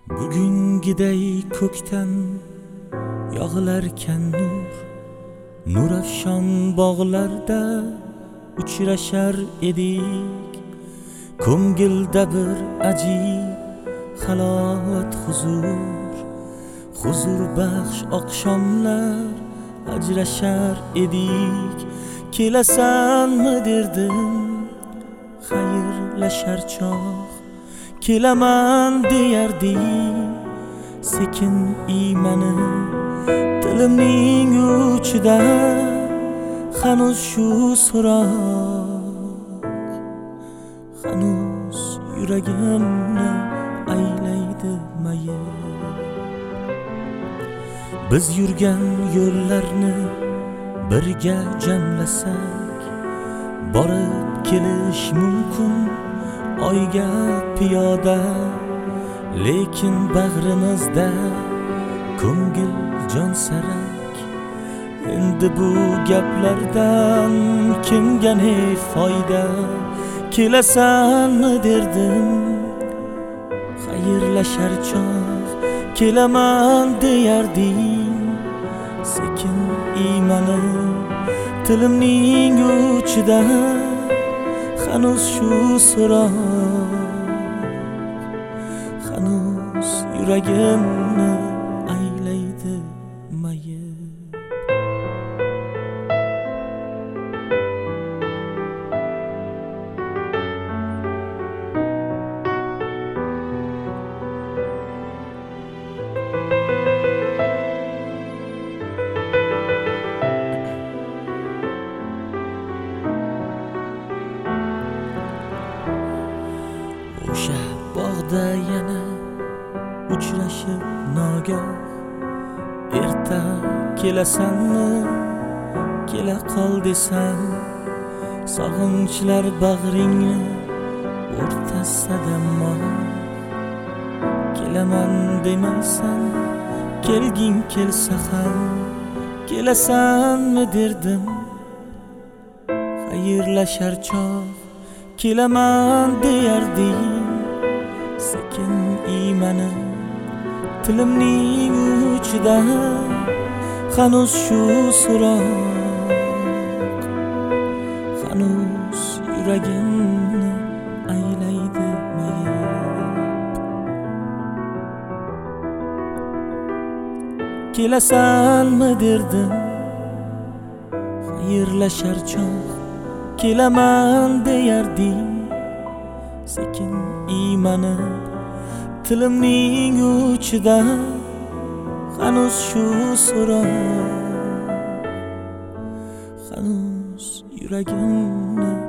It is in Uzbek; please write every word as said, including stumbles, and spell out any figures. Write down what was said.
Bugungiday ko'kdan yog'ilarkan nur, nurafshon bog'larda uchrashar edik. Ko'ngilda bir ajib halovat huzur, huzur baxsh oqshomlar ajrashar edik. Kelasanmi derdim xayrlashar chog', kelaman deyarding sekin iymanib. Tilimning uchida hanuz shu so'roq, hanuz yuragimni aylaydi mayib. Biz yurgan yo'llarni birga jamlasak, borib kelish mumkin oyga piyoda. Lekin bag'rimizda ko'ngil jon sarak, endi bu gaplardan kimga ne foyda? Kelasanmi derdim xayrlashar chog', kelaman deyarding sekin iymanib. Tilimning uchida hanuz shu so'roq, hanuz yuragimni aylaydi mayib. O'sha bog'da yana uchrashib nogoh, erta kelasanmi kela qol desam, sog'inchlar bag'ringni o'rtasida moh. Kelaman demaysan, kelging kelsa ham, kelasanmi derdim xayrlashar chog', kelaman deyarding sekin iymanib. Tilimning uchida hanuz shu so'roq, hanuz yuragimni aylaydi mayib. Kelasanmi derdim xayrlashar chog', kelaman deyarding sekin iymanib. Tilimning uchida hanuz shu so'roq, hanuz yuragimni